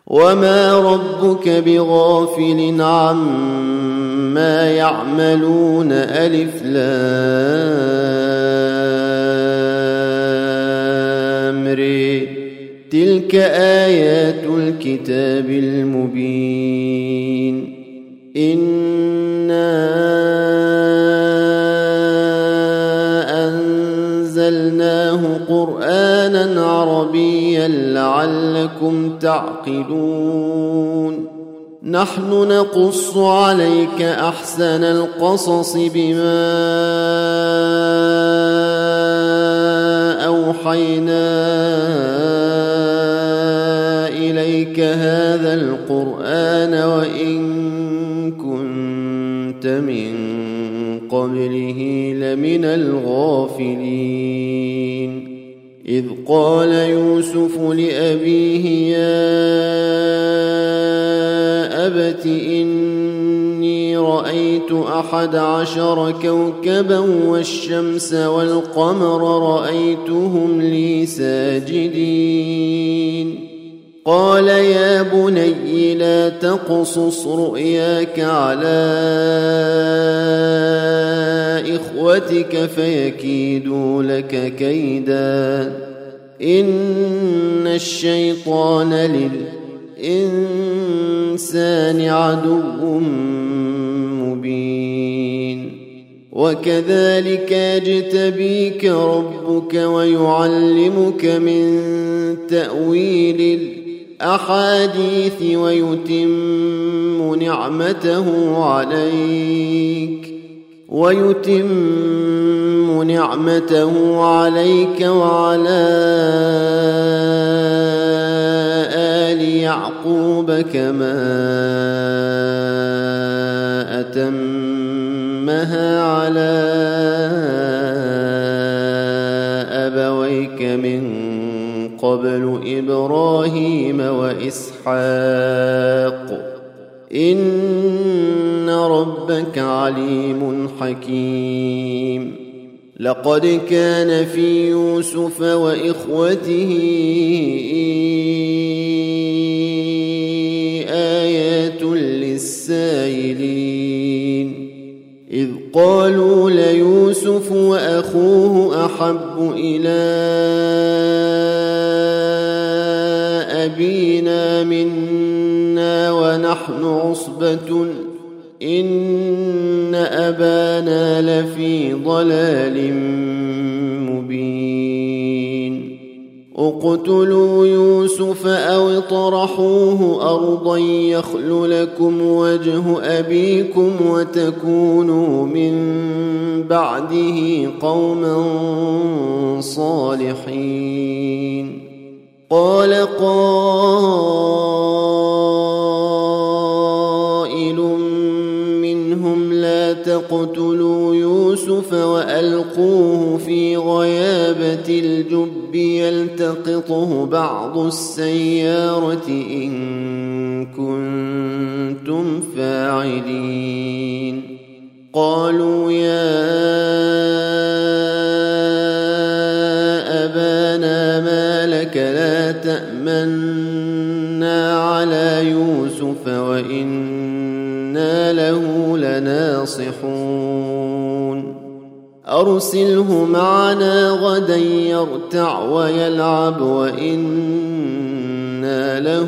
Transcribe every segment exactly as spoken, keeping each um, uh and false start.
وما ربك بغافل عما يعملون. ألف لام ر. تلك آيات الكتاب المبين. إنا أنزلناه قرآنا عربيا لعلكم تعقلون. نحن نقص عليك أحسن القصص بما أوحينا إليك هذا القرآن وإن كنت من قبله لمن الغافلين. إذ قال يوسف لأبيه يا أبت إني رأيت أحد عشر كوكبا والشمس والقمر رأيتهم لي ساجدين. قال يا بني لا تقصص رؤياك على إخوتك فيكيدوا لك كيدا. إن الشيطان للإنسان عدو مبين. وكذلك يجتبيك ربك ويعلمك من تأويل الأحاديث ويتم نعمته عليك ويتم نعمته عليك وعلى آل يعقوب كما أتمها على أبويك من قبل إبراهيم وإسحاق إن ربك عليم حكيم. لقد كان في يوسف وإخوته آيات للسائلين. إذ قالوا ليوسف وأخوه أحب إلى أبينا منا ونحن عصبة إن أبانا لفي ضلال مبين. اقتلوا يوسف أو اطرحوه أرضا يخل لكم وجه أبيكم وتكونوا من بعده قوما صالحين. قال قائل منهم لا تقتلوا يوسف وألقوه في غيابة الجب يلتقطه بعض السيارة إن كنتم فاعلين. قالوا يا أبانا ما لك لا تأمنا على يوسف وإنا له لناصحون. أرسله معنا غدا يرتع ويلعب وإنا له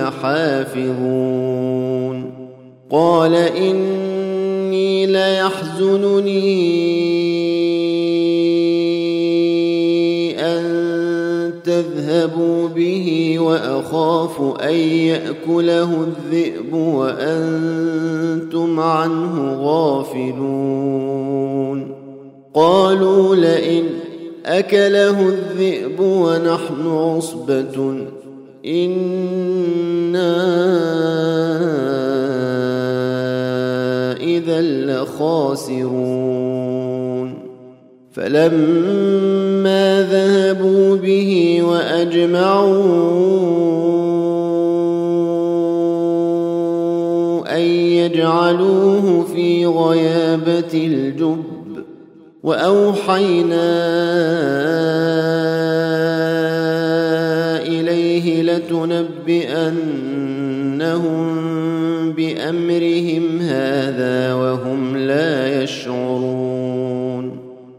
لحافظون. قال إني ليحزنني تذهبوا به وأخاف أن يأكله الذئب وأنتم عنه غافلون. قالوا لئن أكله الذئب ونحن عصبة إنا إذا لخاسرون. فلما ذهبوا به وأجمعوا أن يجعلوه في غيابة الجب وأوحينا إليه إليه لتنبئنهم بأمرهم هذا وهم لا يشعرون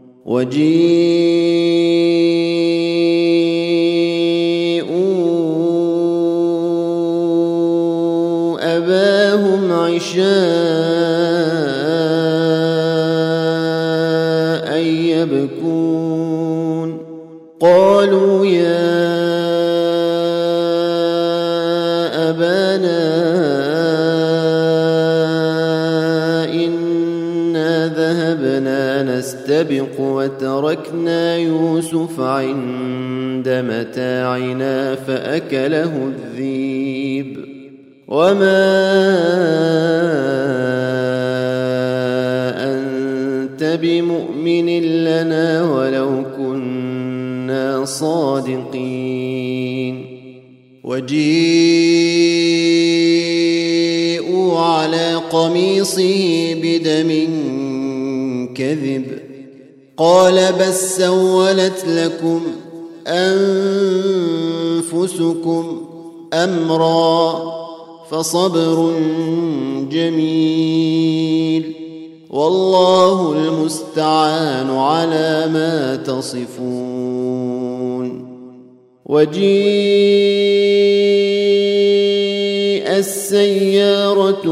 وجيءوا أباهم عشاء يبكون قالوا يا أبانا إنا ذهبنا نستبق وتركنا يوسف عند متاعنا فأكله الذئب وما أنت بمؤمن لنا ولو كنا صادقين وجيءوا على قميصه بدم كذب قال بل سولت لكم أنفسكم أمرا فصبر جميل والله المستعان على ما تصفون وجيء السيارة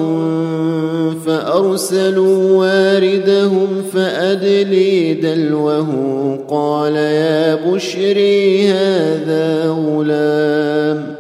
فأرسلوا واردهم فأدلي دلوه قال يا بشري هذا غلام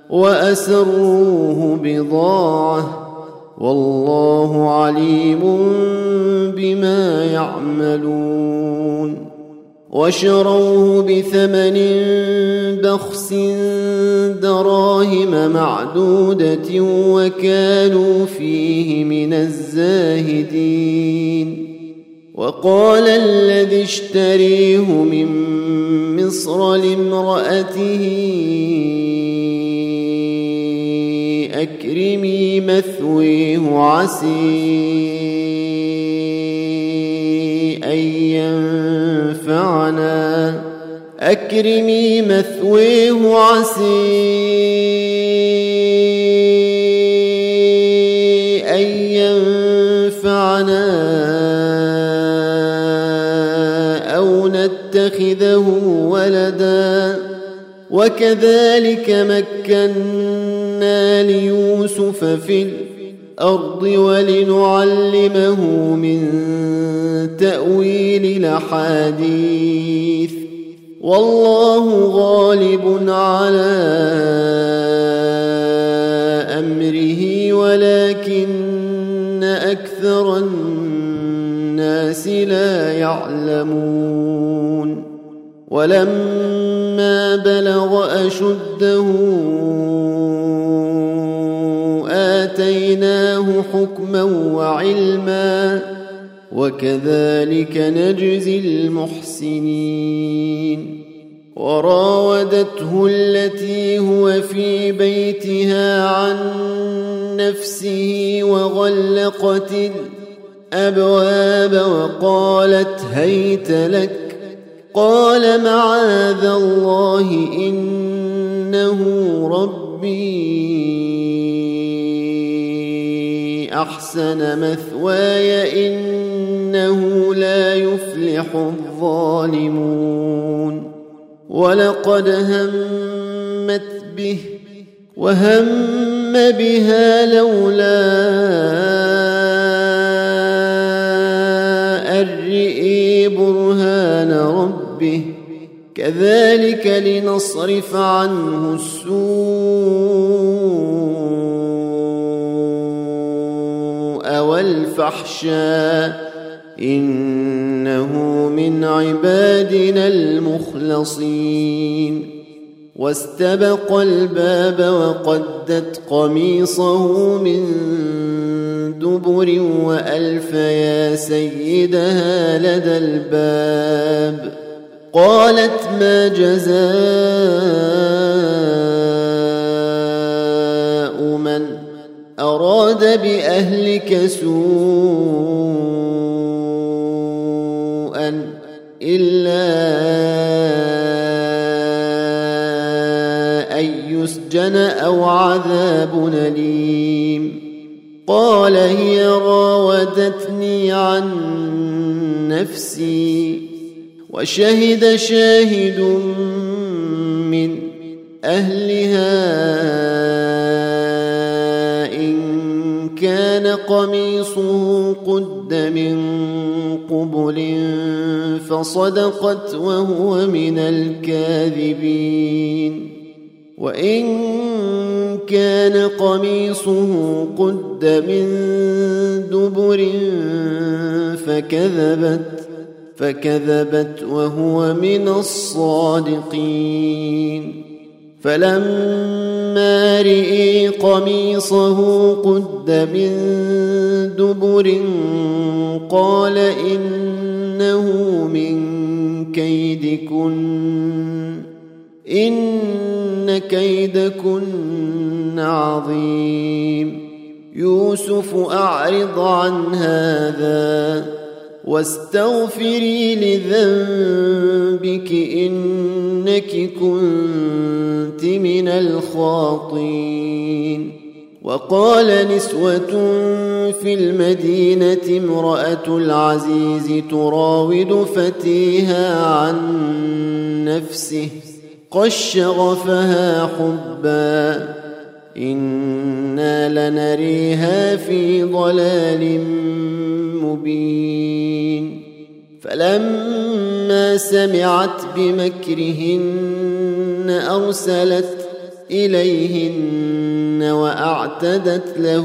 وأسروه بضاعة والله عليم بما يعملون وشروه بثمن بخس دراهم معدودة وكانوا فيه من الزاهدين وقال الذي اشتريه من مصر لامرأته أكرمي مثويه عسي أن ينفعنا أكرمي مثويه عسي أن ينفعنا أو نتخذه ولدا وكذلك مكنا ليوسف في الأرض ولنعلمه من تأويل الأحاديث والله غالب على أمره ولكن أكثر الناس لا يعلمون ولما بلغ أشده آتيناه حكما وعلما وكذلك نجزي المحسنين وراودته التي هو في بيتها عن نفسه وغلقت الأبواب وقالت هيت لك قال معاذ الله إنه ربي أحسن مثواي إنه لا يفلح الظالمون ولقد همت به وهم بها لولا أن رئي برهان ربه كذلك لنصرف عنه السوء والفحشاء إنه من عبادنا المخلصين واستبق الباب وقدت قميصه من دبر وألف يا سيدها لدى الباب قالت ما جزاء من أراد بأهلك سوءا إلا يسجن أو عذاب أليم. قال هي راودتني عن نفسي. وشهد شاهد من أهلها إن كان قميصه قد من قبل فصدقت وهو من الكاذبين. وإن كان قميصه قد من دبر فكذبت فكذبت وهو من الصادقين. فلما رئي قميصه قد من دبر قال إنه من كيدكن إن كيدكن عظيم. يوسف أعرض عن هذا واستغفري لذنبك إنك كنت من الخاطئين. وقال نسوة في المدينة امرأة العزيز تراود فتيها عن نفسه قد شغفها حبا إنا لنريها في ضلال مبين. فلما سمعت بمكرهن أرسلت إليهن وأعتدت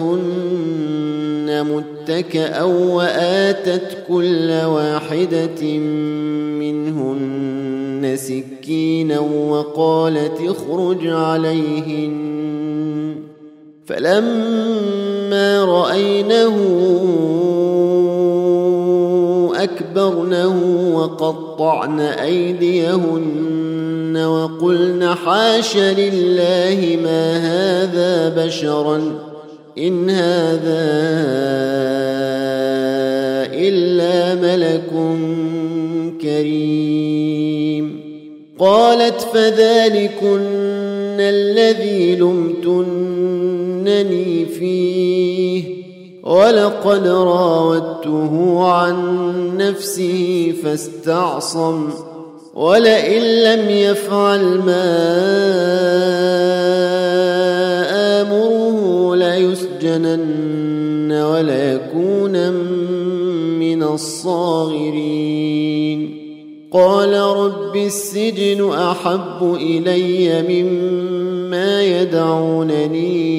لهن متكئا وآتت كل واحدة منهن سكينا وقالت اخرج عليهن. فلما رأينه أكبرنه وقطعن أيديهن وقلن حاش لله ما هذا بشرا إن هذا إلا ملك كريم. قالت فذلكن الذي لمتنني فيه ولقد راودته عن نفسه فاستعصم ولئن لم يفعل ما آمره ليسجنن وليكون من الصاغرين. قال رب السجن أحب إلي مما يدعونني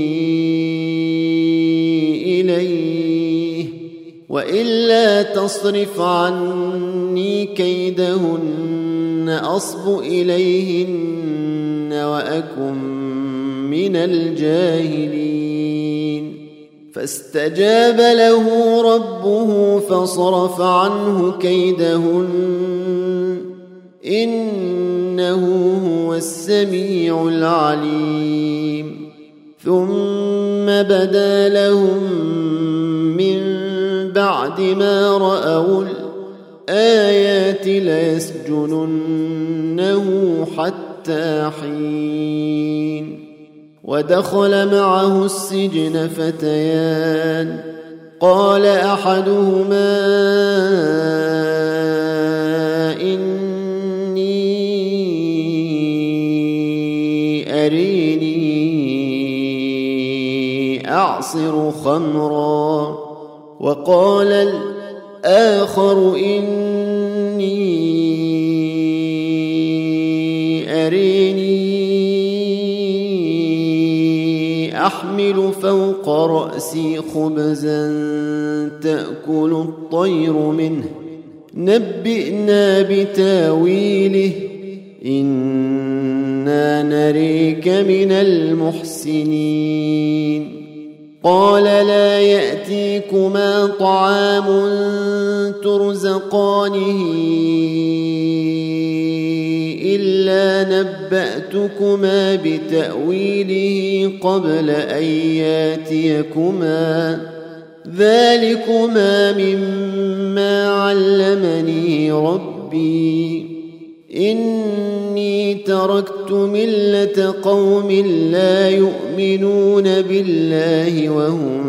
إليه وإلا تصرف عني كيدهن أصب إليهن وأكن من الجاهلين. فاستجاب له ربه فصرف عنه كيدهن إنه هو السميع العليم. ثم بدا لهم من بعد ما رأوا الآيات ليسجننه حتى حين. ودخل معه السجن فتيان قال أحدهما إني أريني أعصر خمرا وقال الآخر إني أريني أحمل فوق رأسي خبزا تأكل الطير منه نبئنا بتاويله إنا نريك من المحسنين. قال لا يأتيكما طعام ترزقانه إلا نبأتكما بتأويله قبل أن يأتيكما ذلكما مما علمني ربي إني تركت ملة قوم لا يؤمنون بالله وهم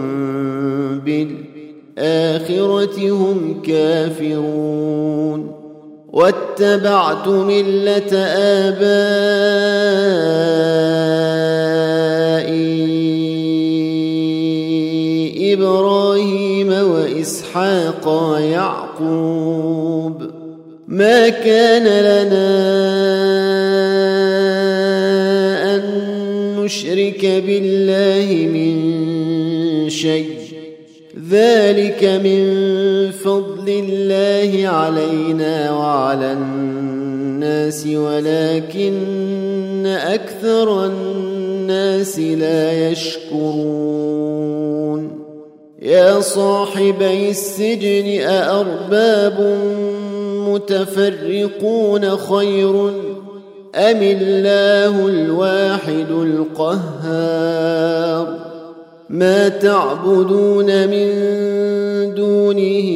بالآخرة هم كافرون واتبعت ملة آبائي إبراهيم وإسحاق ويعقوب ما كان لنا أن نشرك بالله من شيء ذلك من فضل الله علينا وعلى الناس ولكن أكثر الناس لا يشكرون يا صاحبي السجن أأرباب متفرقون خير أم الله الواحد القهار ما تعبدون من دونه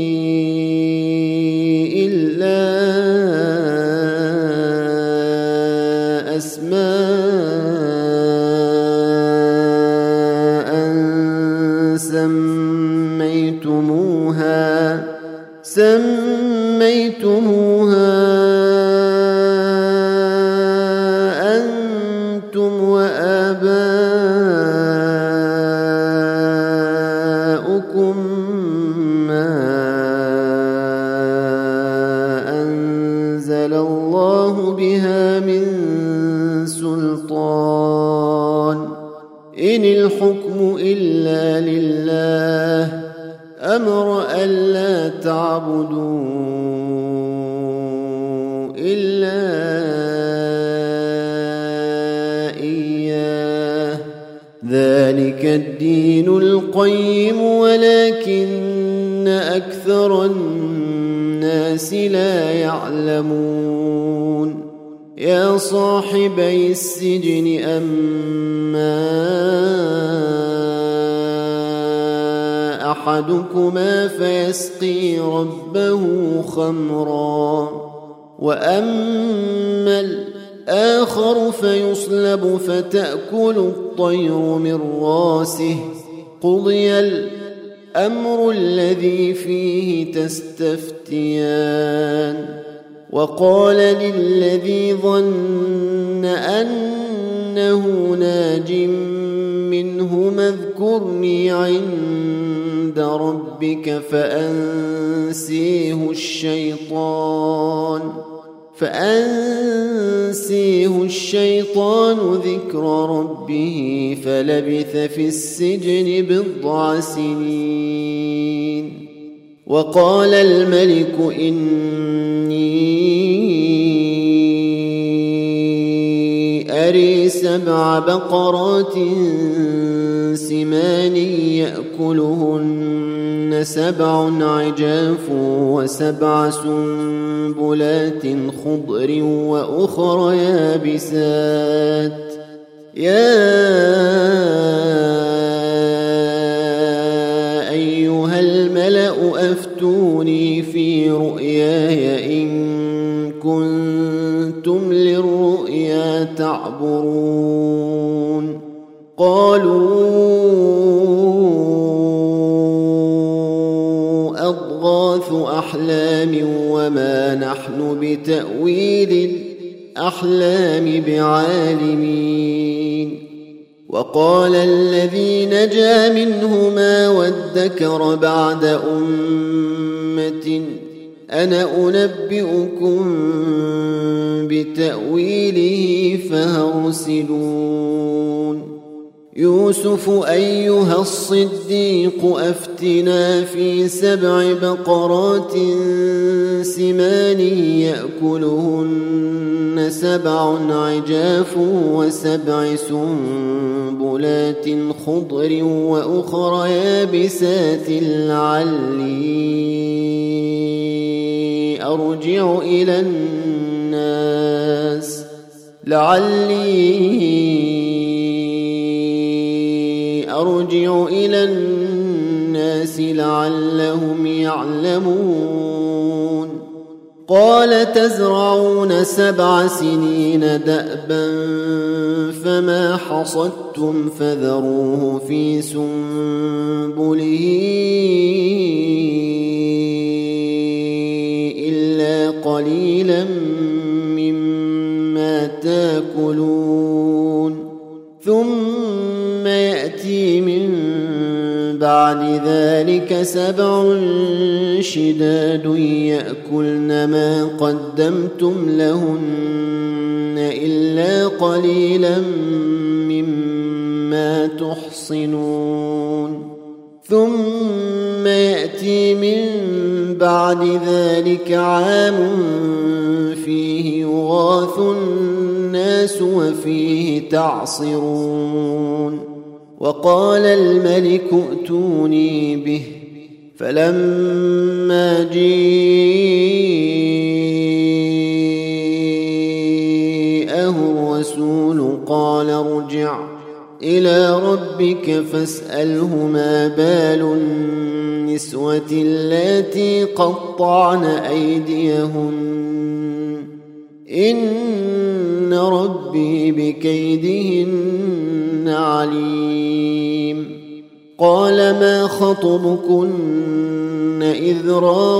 إلا أسماء سميتموها سميتموها أنتم وآباؤكم ما أنزل الله بها من سلطان إن الحكم إلا لله أمر ألا تعبدوا إلا إياه ذلك الدين القيم ولكن أكثر الناس لا يعلمون يا صاحبي السجن أما أحدكما فيسقي ربه خمرا وأما الآخر فيصلب فتأكل الطير من راسه قضي الأمر الذي فيه تستفتيان وقال للذي ظن أنه ناج منه اذكرني عند ربك فأنسيه الشيطان فأنسيه الشيطان ذكر ربه فلبث في السجن بضع سنين وقال الملك إني أري سبع بقرات سمان يأكلهن سبع عجاف وسبع سنبلات خضر وأخر يابسات يا أيها الملأ أفتوني في رؤياي إن كنتم للرؤيا تعبرون قالوا أضغاث أحلام وما نحن بتأويل الأحلام بعالمين وقال الذي نجا منهما وادكر بعد أمة أنا أنبئكم بتأويله فارسلون يوسف أيها الصديق أفتنا في سبع بقرات سمان يأكلهن سبع عجاف وسبع سنبلات خضر وأخر يابسات لعلي أرجع إلى الناس لعلي أرجع إلى الناس لعلهم يعلمون قال تزرعون سبع سنين دأبا فما حصدتم فذروه في سنبله إلا قليلا مما تاكلون ثم يأتي من بعد ذلك سبع شداد يأكلن ما قدمتم لهن إلا قليلا مما تحصنون ثم يأتي من بعد ذلك عام فيه يغاث الناس وفيه تعصرون وقال الملك ائتوني به فلما جاءه الرسول قال ارجع إلى ربك فاسأله ما بال النسوة اللاتي قطعن أيديهن إن ربي بكيدهن عليم قال ما خطبكن إذ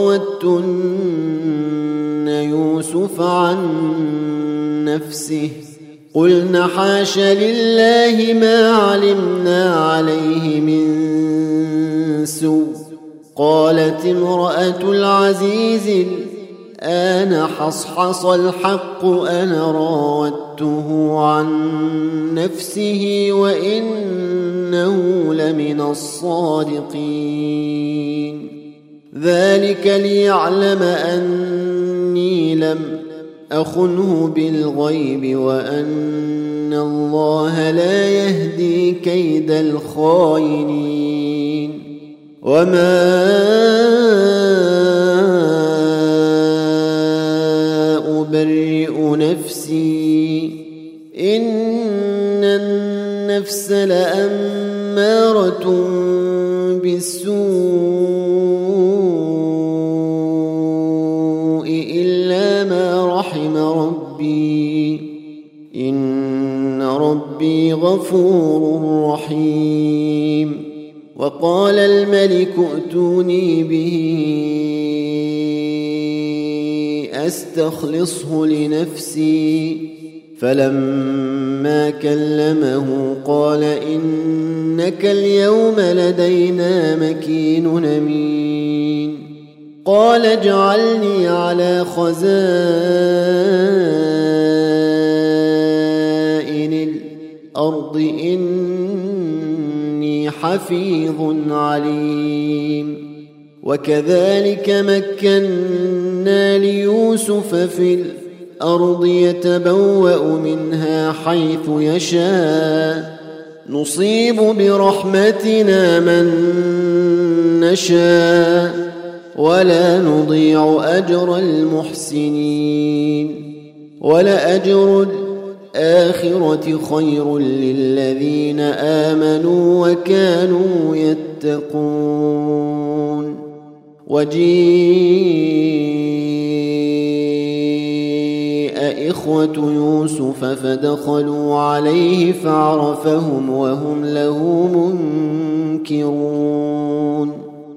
راوتن يوسف عن نفسه قلن حاش لله ما علمنا عليه من سوء قالت امرأة العزيز الآن حصحص الحق أنا راودته عن نفسه وإنه لمن الصادقين ذلك ليعلم أني لم أخنه بالغيب وأن الله لا يهدي كيد الخائنين وما أبرئ نفسي إن النفس لأمارة بالسوء إلا ما رحم ربي إن ربي غفور رحيم وقال الملك ائتوني به أستخلصه لنفسي فلما كلمه قال إنك اليوم لدينا مكين أمين قال اجعلني على خزائن الأرض إني حفيظ عليم وكذلك مكنا ليوسف في الأرض يتبوأ منها حيث يشاء نصيب برحمتنا من نشاء ولا نضيع أجر المحسنين ولأجر الآخرة خير للذين آمنوا وكانوا يتقون وجيء إخوة يوسف فدخلوا عليه فعرفهم وهم له منكرون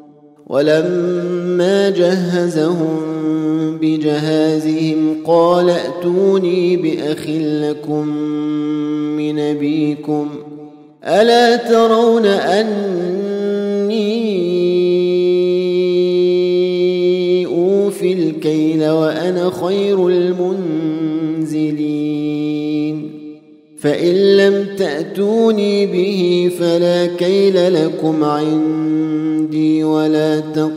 ولما جهزهم بجهازهم قال ائتوني بأخ لكم من أبيكم ألا ترون أني أوفي الكيل وأنا خير المنزلين فإن لم تأتوني به فلا كيل لكم عندي ولا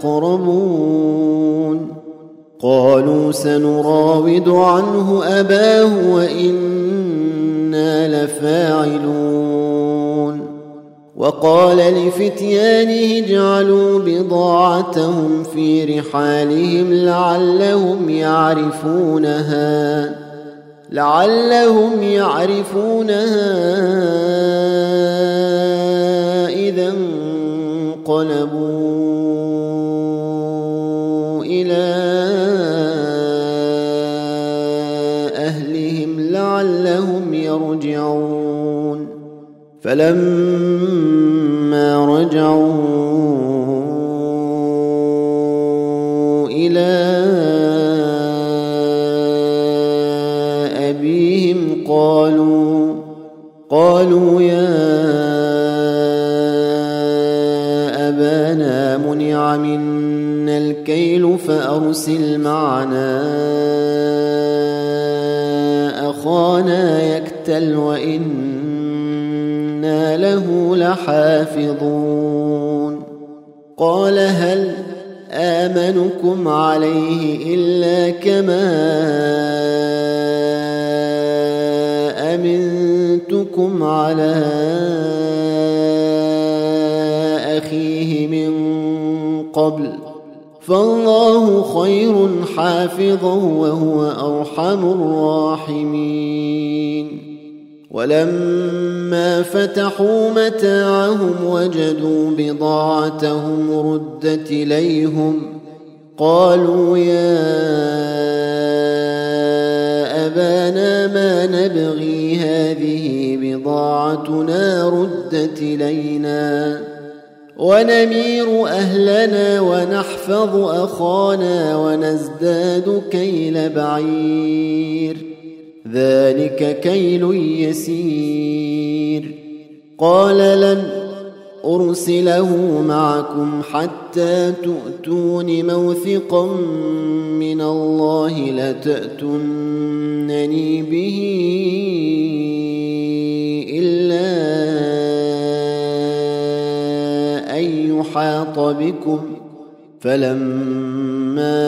تقربون قالوا سنراود عنه أباه وإنا لفاعلون وقال لفتيانه اجعلوا بضاعتهم في رحالهم لعلهم يعرفونها لعلهم يعرفونها إذا انقلبوا إلى فلما رجعوا إلى أبيهم قالوا قالوا يا أبانا منع منا الكيل فأرسل معنا أخانا يكتل وإنا له لحافظون قال هل آمنكم عليه إلا كما أمنتكم على أخيه من قبل فالله خير حافظا وهو أرحم الراحمين ولما فتحوا متاعهم وجدوا بضاعتهم ردت إليهم قالوا يا أبانا ما نبغي هذه بضاعتنا ردت إلينا ونمير أهلنا ونحفظ أخانا ونزداد كيل بعير ذلك كيل يسير قال لن أرسله معكم حتى تؤتون موثقا من الله لتأتونني به إلا أن يحاط بكم فلما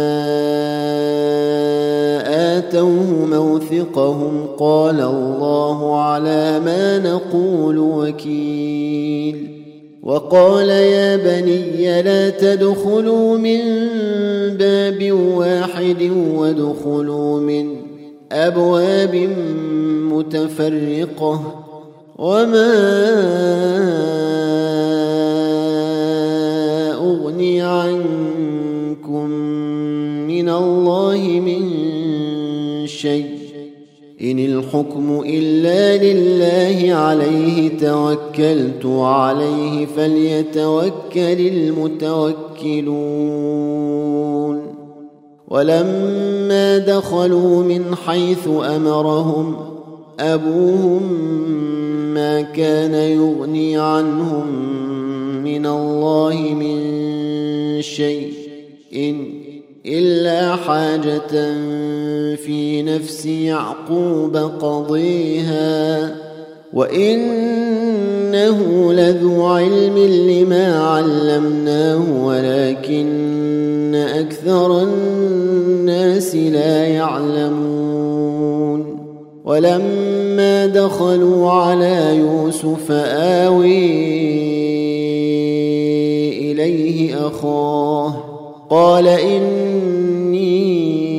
آتوه موثقهم قال الله على ما نقول وكيل وقال يا بني لا تدخلوا من باب واحد وادخلوا من أبواب متفرقة وما أغني عنكم من الله من شيء إن الحكم إلا لله عليه توكلت عليه فليتوكل المتوكلون ولما دخلوا من حيث أمرهم أبوهم ما كان يغني عنهم من الله من شيء إن إلا حاجة في نفس يعقوب قضيها وإنه لذو علم لما علمناه ولكن أكثر الناس لا يعلمون ولما دخلوا على يوسف آوي إليه أخاه قال إني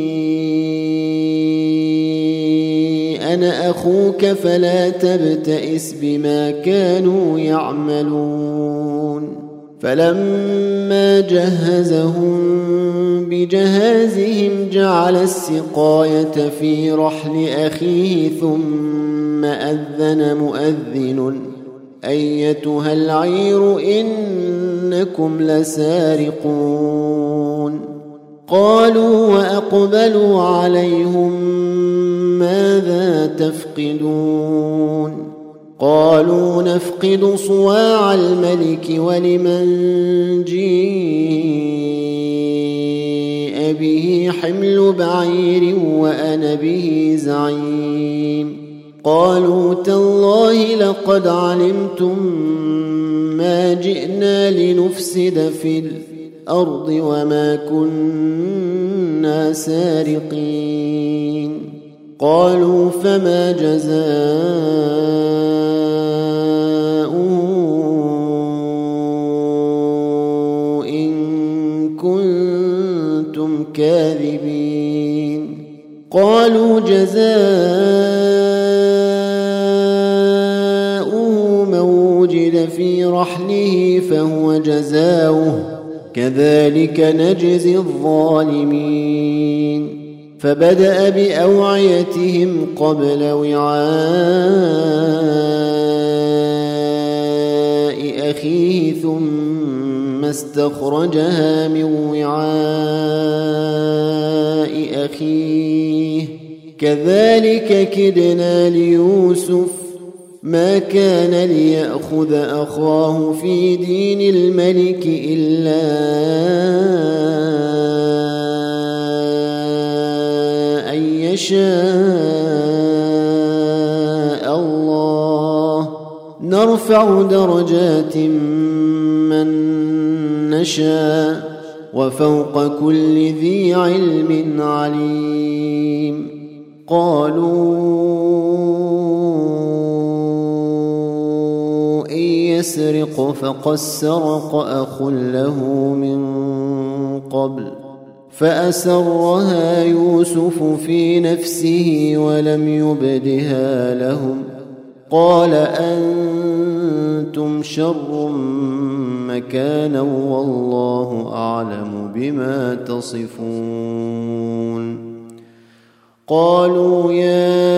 أنا أخوك فلا تبتئس بما كانوا يعملون فلما جهزهم بجهازهم جعل السقاية في رحل أخيه ثم أذن مؤذن أيتها العير إنكم لسارقون قالوا وأقبلوا عليهم ماذا تفقدون قالوا نفقد صواع الملك ولمن جيء به حمل بعير وأنا به زعيم قالوا تالله لقد علمتم ما جئنا لنفسد في الأرض وما كنا سارقين قالوا فما جزاؤه إن كنتم كاذبين قالوا جزاؤه من وجد في رحله فهو جزاؤه كذلك نجزي الظالمين فبدأ بأوعيتهم قبل وعاء أخيه ثم استخرجها من وعاء أخيه كذلك كدنا ليوسف ما كان ليأخذ أخاه في دين الملك إلا أن يشاء الله نرفع درجات من نشاء وفوق كل ذي علم عليم. قالوا إن يسرق فقد سرق أخ له من قبل فأسرها يوسف في نفسه ولم يبدها لهم قال أنتم شر مكانا والله أعلم بما تصفون. قالوا يا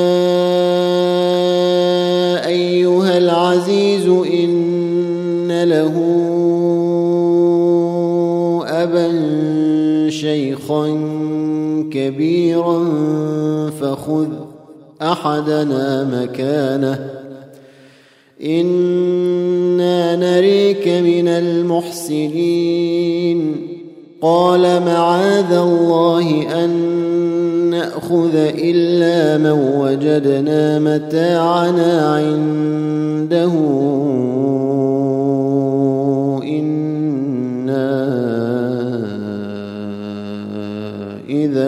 أيها العزيز إن له أبا شيخا كبيرا فخذ أحدنا مكانه إنا نريك من المحسنين. قال معاذ الله أن نأخذ إلا من وجدنا متاعنا عنده إنا إذا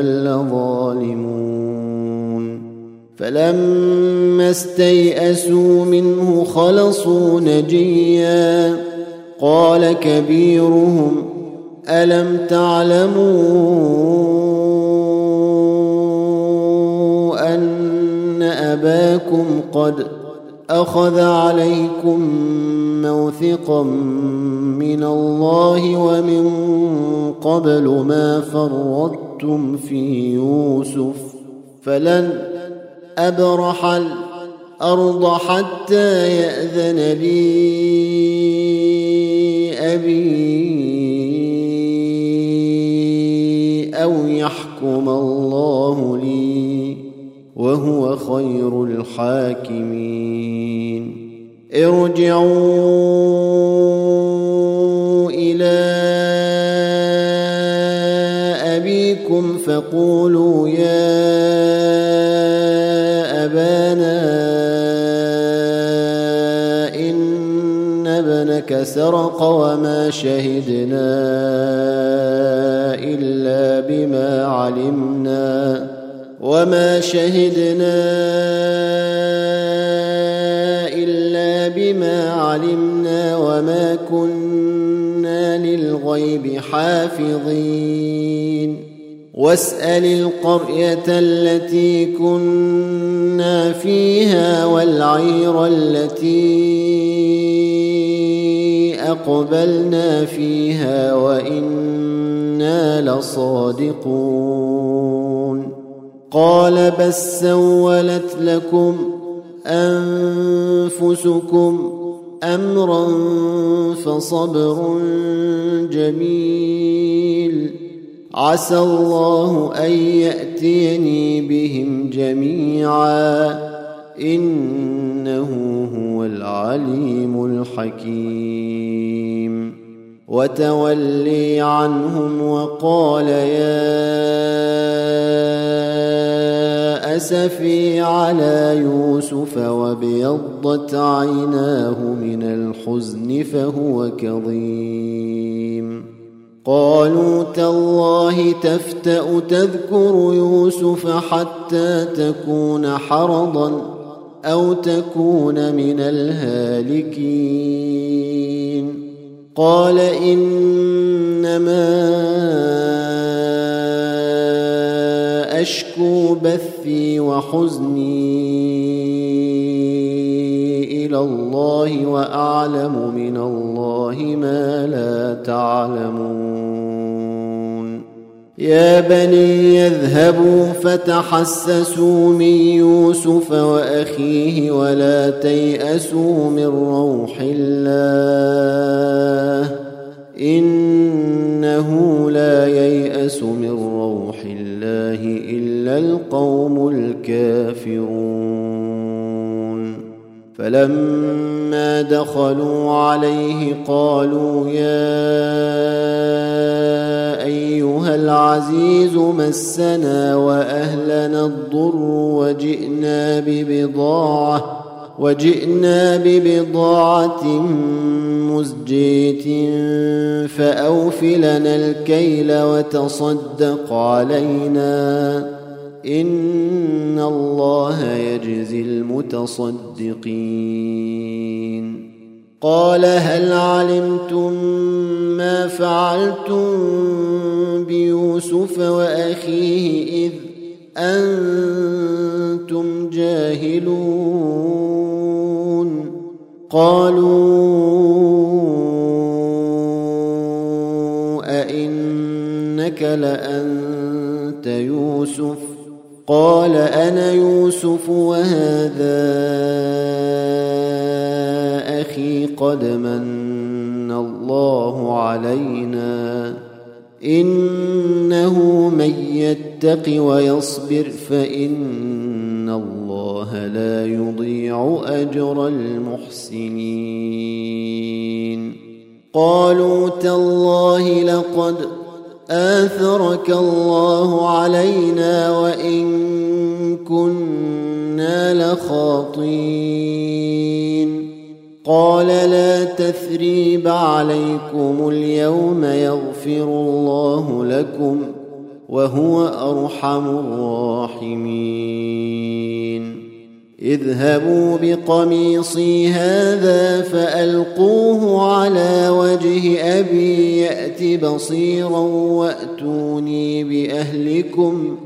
لظالمون. فلما استيئسوا منه خلصوا نجيا قال كبيرهم ألم تعلموا أن أباكم قد أخذ عليكم موثقا من الله ومن قبل ما فرطتم في يوسف فلن أبرح الأرض حتى يأذن لي أبي أو يحكم الله لي وهو خير الحاكمين. ارجعوا إلى أبيكم فقولوا يا أبانا إن ابنك سرق وما شهدنا إلا بما علمنا وما شهدنا إلا بما علمنا وما كنا للغيب حافظين. واسأل القرية التي كنا فيها والعير التي أقبلنا فيها وإنا لصادقون. قال بس سولت لكم أنفسكم أمرا فصبر جميل عسى الله أن يأتيني بهم جميعا إنه هو العليم الحكيم. وتولي عنهم وقال يا أسفي على يوسف وابيضت عيناه من الحزن فهو كظيم. قالوا تالله تفتأ تذكر يوسف حتى تكون حرضا أو تكون من الهالكين. قال إنما أشكو بثي وحزني إلى الله وأعلم من الله ما لا تعلمون. يا بني يذهبوا فتحسسوا من يوسف وأخيه ولا تيأسوا من روح الله إنه لا ييأس من روح الله إلا القوم الكافرون فلما دخلوا عليه قالوا يا أيها العزيز مسنا وأهلنا الضر وجئنا ببضاعة وجئنا ببضاعة مزجاة فأوف لنا الكيل وتصدق علينا إن الله يجزي المتصدقين قال هل علمتم ما فعلتم بيوسف وأخيه إذ أنتم جاهلون قالوا أئنك لأنت يوسف قال أنا يوسف وهذا أخي قد من الله علينا إنه من يتق ويصبر فإن الله لا يضيع أجر المحسنين قالوا تالله لقد آثرك الله علينا وإن كنا لخاطئين قال لا تثريب عليكم اليوم يغفر الله لكم وهو أرحم الراحمين اذهبوا بقميصي هذا فألقوه على وجه أبي يأت بصيرا وأتوني بأهلكم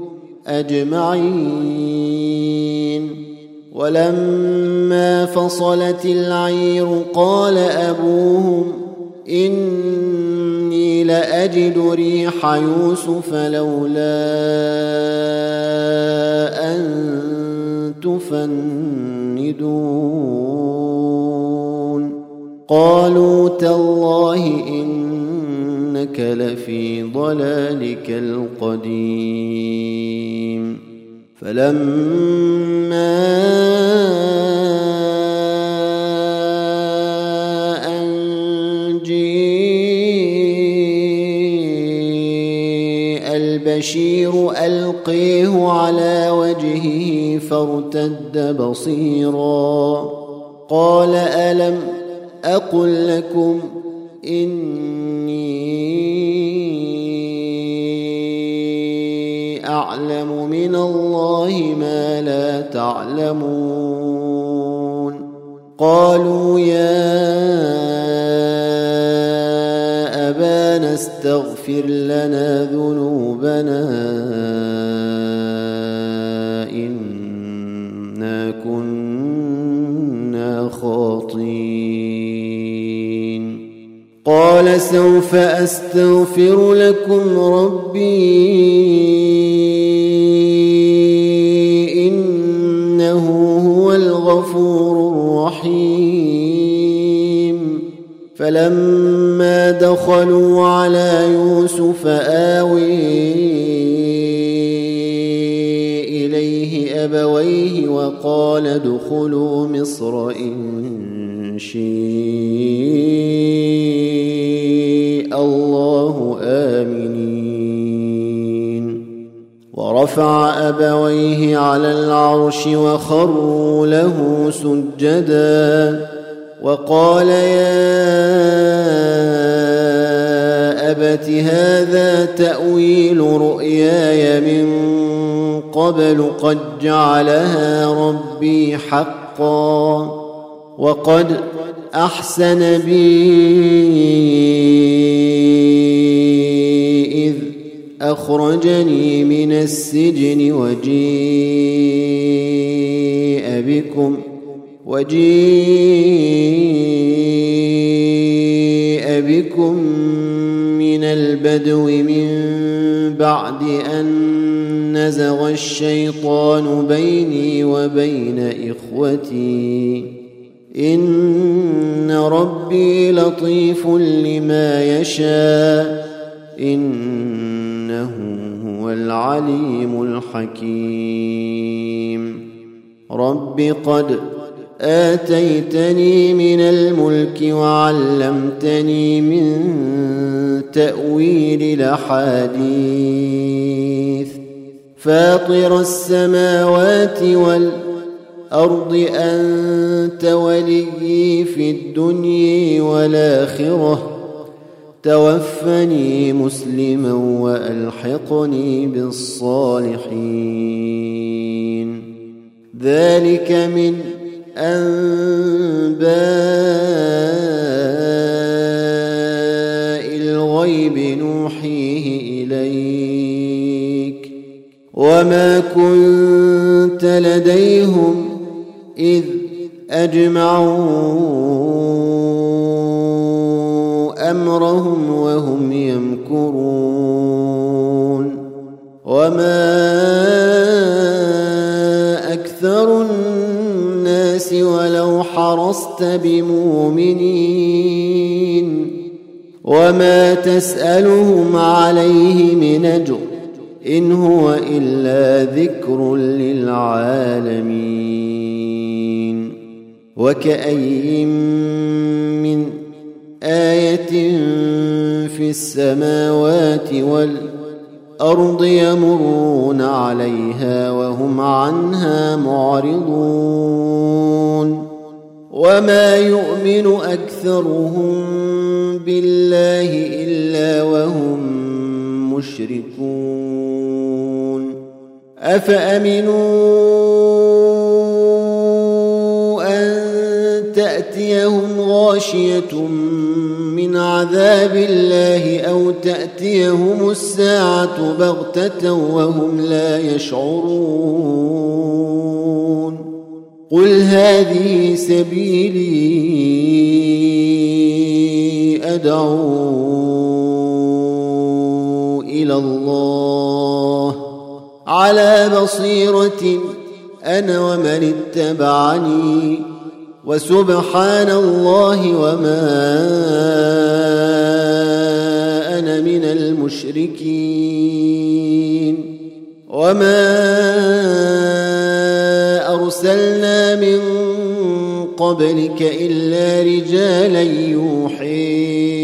أجمعين ولما فصلت العير قال أبوهم إني لأجد ريح يوسف لولا أن تفندون قالوا تالله إنك لفي ضلالك القديم فلما أن جيء البشير ألقيه على وجهه فارتد بصيرا قال ألم أقل لكم إني أعلم من الله ما لا تعلمون قالوا يا أبانا استغفر لنا ذنوبنا إنا كنا خاطئين قال سوف أستغفر لكم ربي إنه هو الغفور الرحيم فلما دخلوا على يوسف آوي إليه أبويه وقال ادخلوا مصر إن شاء الله آمنين ورفع أبويه على العرش وخروا له سجدا وقال يا أبت هذا تأويل رؤياي من قبل قد جعلها ربي حقا وقد أحسن بي إذ أخرجني من السجن وجيء بكم وجيء بكم من البدو من بعد أن نزغ الشيطان بيني وبين إخوتي إن ربي لطيف لما يشاء إنه هو العليم الحكيم رب قد آتيتني من الملك وعلمتني من تأويل الأحاديث فاطر السماوات والأرض أنت وليي في الدنيا والآخرة توفني مسلما وألحقني بالصالحين ذلك من أنباء الغيب نوحيه إليك وما كنت لديهم إذ أجمعوا أمرهم وهم يمكرون وما أكثر الناس ولو حرصت بمؤمنين وما تسألهم عليه من أجر إن هو إلا ذكر للعالمين وكأي من آية في السماوات والأرض يمرون عليها وهم عنها معرضون وما يؤمن أكثرهم بالله إلا وهم مشركون أفأمنوا أن تأتيهم غاشية من عذاب الله أو تأتيهم الساعة بغتة وهم لا يشعرون قل هذه سبيلي أدعو إلى الله على بصيرة أنا ومن اتبعني وسبحان الله وما أنا من المشركين وما أرسلنا من قبلك إلا رجالا يوحي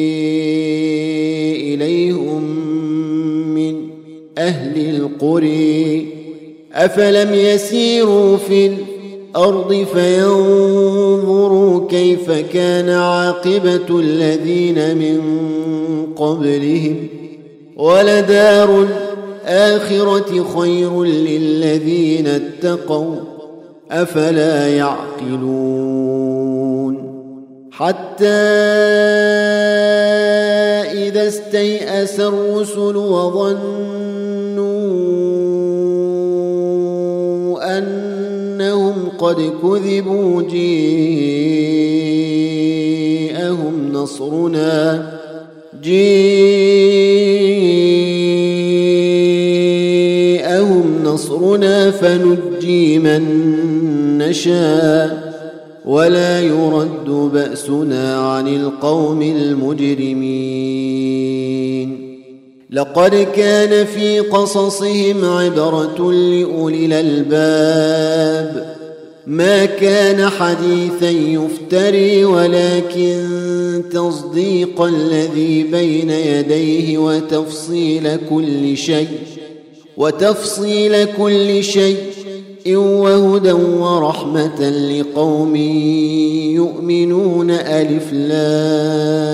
إليهم من أهل القرى أفلم يسيروا في الأرض فينظروا كيف كان عاقبة الذين من قبلهم ولدار الآخرة خير للذين اتقوا أفلا يعقلون حتى إذا استيأس الرسل وظنوا أنهم قد كذبوا جاءهم نصرنا جاءهم نصرنا فنجي من نشاء ولا يرد بأسنا عن القوم المجرمين لقد كان في قصصهم عبرة لأولي الألباب ما كان حديثا يفتري ولكن تصديق الذي بين يديه وتفصيل كل شيء وتفصيل كل شيء وهدى ورحمة لقوم يؤمنون ألف لام